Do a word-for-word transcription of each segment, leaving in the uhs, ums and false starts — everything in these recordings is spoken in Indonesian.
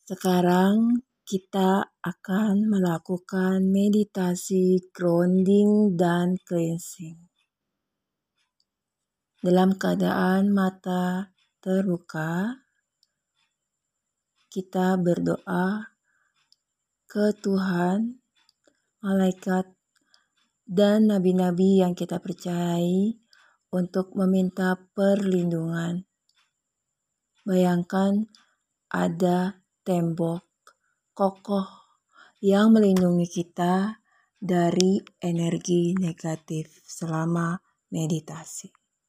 Sekarang kita akan melakukan meditasi grounding dan cleansing. Dalam keadaan mata terbuka, kita berdoa ke Tuhan, malaikat, dan nabi-nabi yang kita percayai untuk meminta perlindungan. Bayangkan ada tembok kokoh yang melindungi kita dari energi negatif selama meditasi.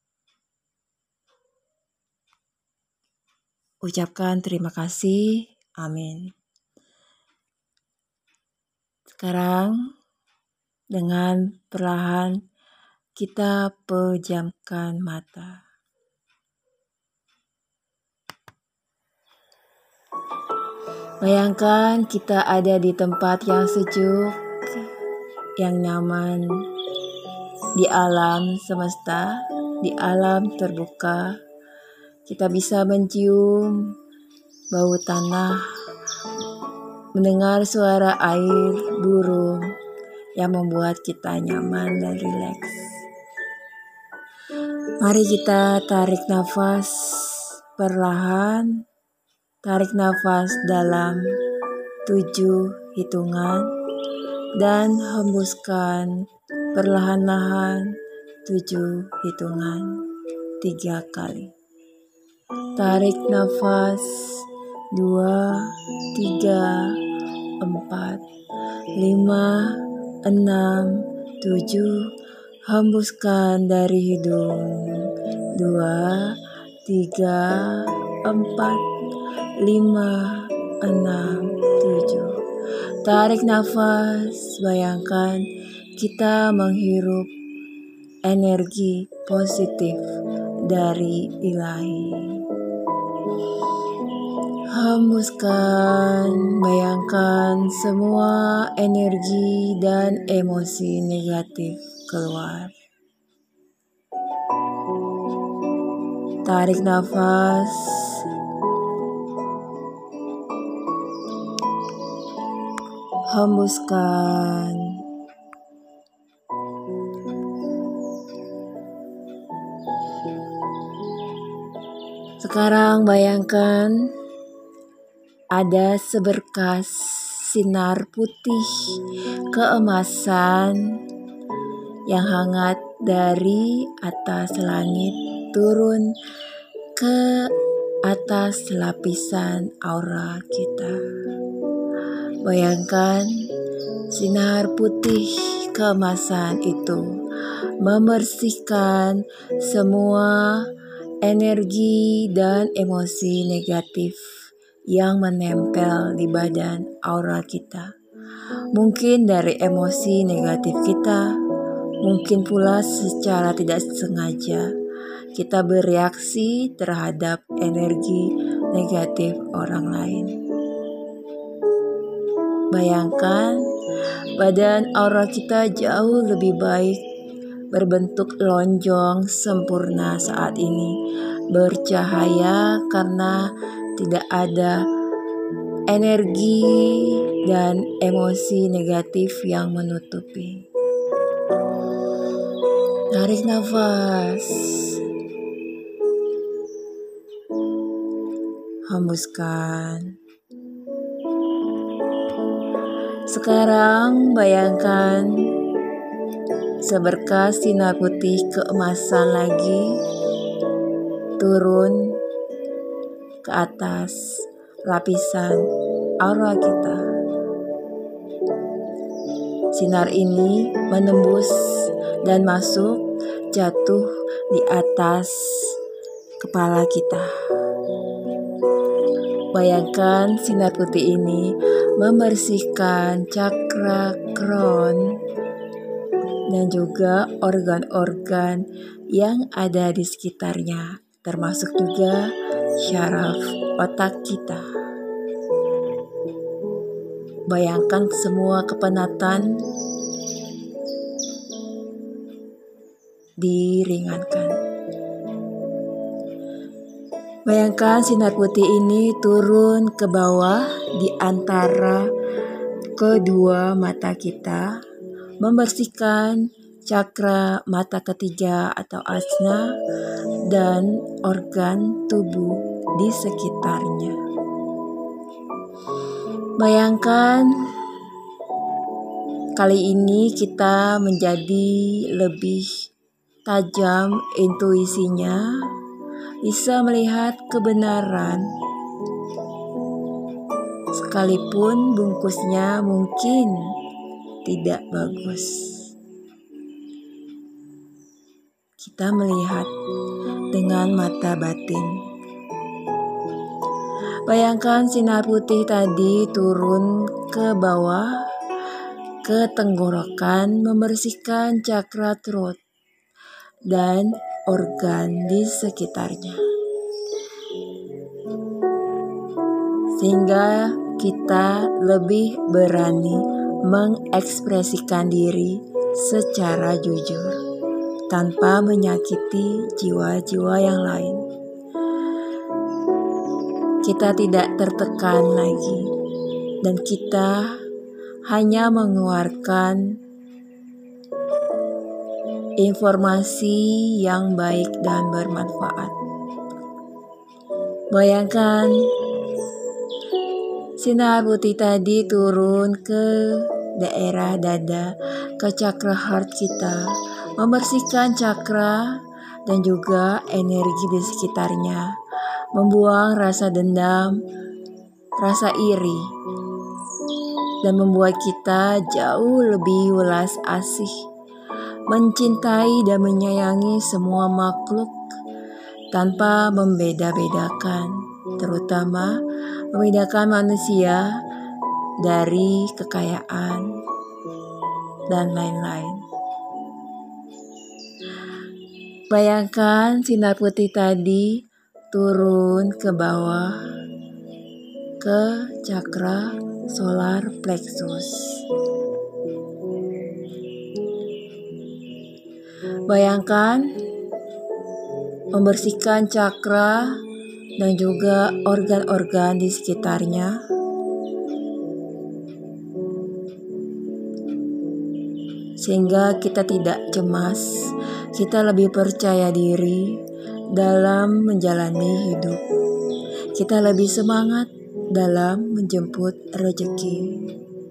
Ucapkan terima kasih. Amin. Sekarang dengan perlahan kita pejamkan mata. Bayangkan kita ada di tempat yang sejuk, yang nyaman, di alam semesta, di alam terbuka. Kita bisa mencium bau tanah, mendengar suara air, burung yang membuat kita nyaman dan rileks. Mari kita tarik nafas perlahan. Tarik nafas dalam tujuh hitungan dan hembuskan perlahan-lahan tujuh hitungan tiga kali. Tarik nafas dua, tiga, empat, lima, enam, tujuh. Hembuskan dari hidung. Dua, tiga, empat, lima, enam, tujuh. Tarik nafas, bayangkan kita menghirup energi positif dari ilahi. Hembuskan, bayangkan semua energi dan emosi negatif keluar. Tarik nafas. Hembuskan. Sekarang bayangkan ada seberkas sinar putih keemasan yang hangat dari atas langit turun ke atas lapisan aura kita. Bayangkan sinar putih keemasan itu membersihkan semua energi dan emosi negatif yang menempel di badan aura kita. Mungkin dari emosi negatif kita, mungkin pula secara tidak sengaja kita bereaksi terhadap energi negatif orang lain. Bayangkan badan aura kita jauh lebih baik, berbentuk lonjong sempurna saat ini, bercahaya karena tidak ada energi dan emosi negatif yang menutupi. Tarik nafas. Hembuskan. Sekarang bayangkan seberkas sinar putih keemasan lagi turun ke atas lapisan aura kita. Sinar ini menembus dan masuk jatuh di atas kepala kita. Bayangkan sinar putih ini membersihkan cakra crown dan juga organ-organ yang ada di sekitarnya, termasuk juga syaraf otak kita. Bayangkan semua kepenatan diringankan. Bayangkan sinar putih ini turun ke bawah di antara kedua mata kita, membersihkan cakra mata ketiga atau asna dan organ tubuh di sekitarnya. Bayangkan kali ini kita menjadi lebih tajam intuisinya, bisa melihat kebenaran sekalipun bungkusnya mungkin tidak bagus. Kita melihat dengan mata batin. Bayangkan sinar putih tadi turun ke bawah ke tenggorokan, membersihkan cakra throat dan organ di sekitarnya, sehingga kita lebih berani mengekspresikan diri secara jujur tanpa menyakiti jiwa-jiwa yang lain. Kita tidak tertekan lagi dan kita hanya mengeluarkan informasi yang baik dan bermanfaat. Bayangkan sinar putih tadi turun ke daerah dada, ke cakra heart kita, membersihkan cakra dan juga energi di sekitarnya, membuang rasa dendam, rasa iri, dan membuat kita jauh lebih welas asih, mencintai dan menyayangi semua makhluk tanpa membeda-bedakan, terutama membedakan manusia dari kekayaan dan lain-lain. Bayangkan sinar putih tadi turun ke bawah ke cakra solar plexus. Bayangkan membersihkan cakra dan juga organ-organ di sekitarnya, sehingga kita tidak cemas, kita lebih percaya diri dalam menjalani hidup. Kita lebih semangat dalam menjemput rezeki.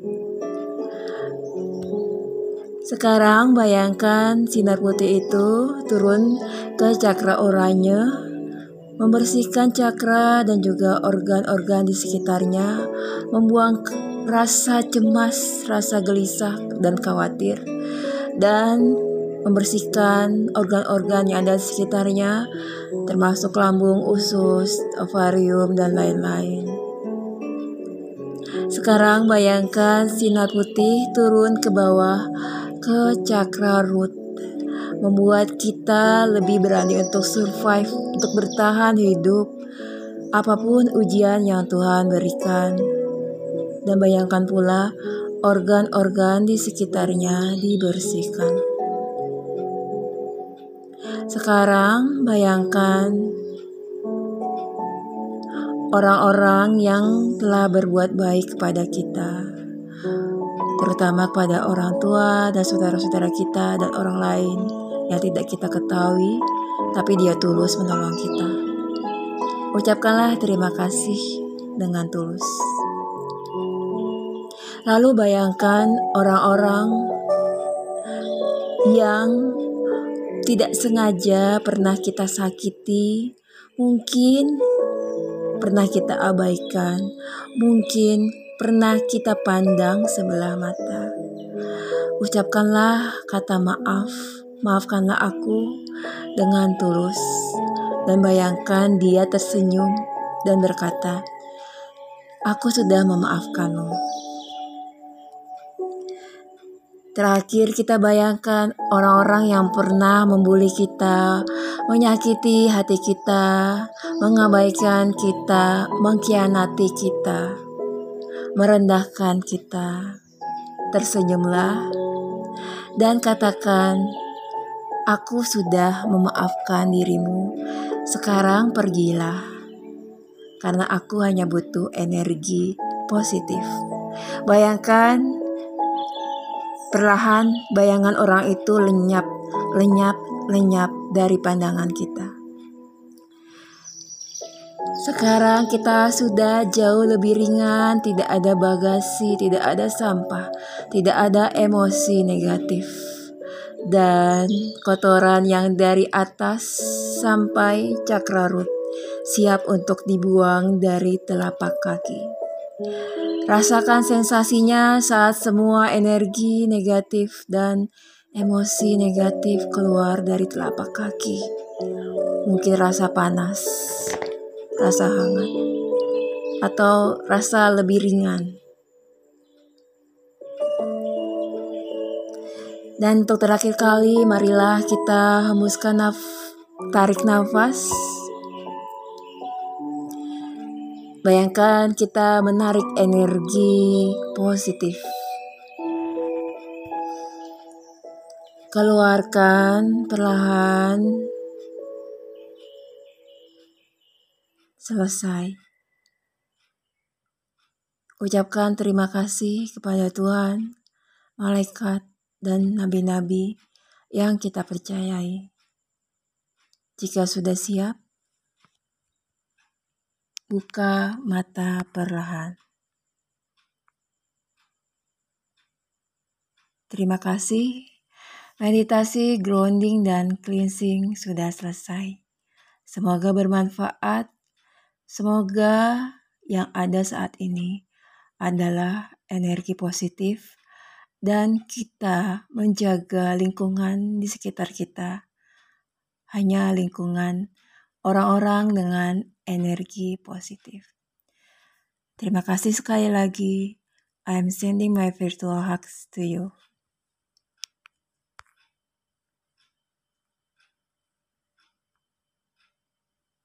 Sekarang bayangkan sinar putih itu turun ke cakra oranye, membersihkan cakra dan juga organ-organ di sekitarnya, membuang rasa cemas, rasa gelisah dan khawatir, dan membersihkan organ-organ yang ada di sekitarnya, termasuk lambung, usus, ovarium, dan lain-lain. Sekarang bayangkan sinar putih turun ke bawah ke cakra root, membuat kita lebih berani untuk survive, untuk bertahan hidup apapun ujian yang Tuhan berikan. Dan bayangkan pula organ-organ di sekitarnya dibersihkan. Sekarang bayangkan orang-orang yang telah berbuat baik kepada kita, terutama kepada orang tua dan saudara-saudara kita dan orang lain yang tidak kita ketahui, tapi dia tulus menolong kita. Ucapkanlah terima kasih dengan tulus. Lalu bayangkan orang-orang yang tidak sengaja pernah kita sakiti, mungkin pernah kita abaikan, mungkin pernah kita pandang sebelah mata. Ucapkanlah kata maaf, maafkanlah aku dengan tulus, dan bayangkan dia tersenyum dan berkata, "Aku sudah memaafkanmu." Terakhir, kita bayangkan orang-orang yang pernah membuli kita, menyakiti hati kita, mengabaikan kita, mengkhianati kita, merendahkan kita. Tersenyumlah dan katakan, "Aku sudah memaafkan dirimu. Sekarang pergilah." karena aku hanya butuh energi positif. Bayangkan, perlahan bayangan orang itu lenyap, lenyap, lenyap dari pandangan kita. Sekarang kita sudah jauh lebih ringan, tidak ada bagasi, tidak ada sampah, tidak ada emosi negatif, dan kotoran yang dari atas sampai cakra root siap untuk dibuang dari telapak kaki. Rasakan sensasinya saat semua energi negatif dan emosi negatif keluar dari telapak kaki. Mungkin rasa panas, rasa hangat, atau rasa lebih ringan. Dan untuk terakhir kali, marilah kita hembuskan naf- tarik nafas. Bayangkan kita menarik energi positif. Keluarkan perlahan. Selesai. Ucapkan terima kasih kepada Tuhan, malaikat, dan nabi-nabi yang kita percayai. Jika sudah siap, buka mata perlahan. Terima kasih. Meditasi, grounding, dan cleansing sudah selesai. Semoga bermanfaat. Semoga yang ada saat ini adalah energi positif dan kita menjaga lingkungan di sekitar kita. Hanya lingkungan orang-orang dengan energi positif. Terima kasih sekali lagi. I am sending my virtual hugs to you.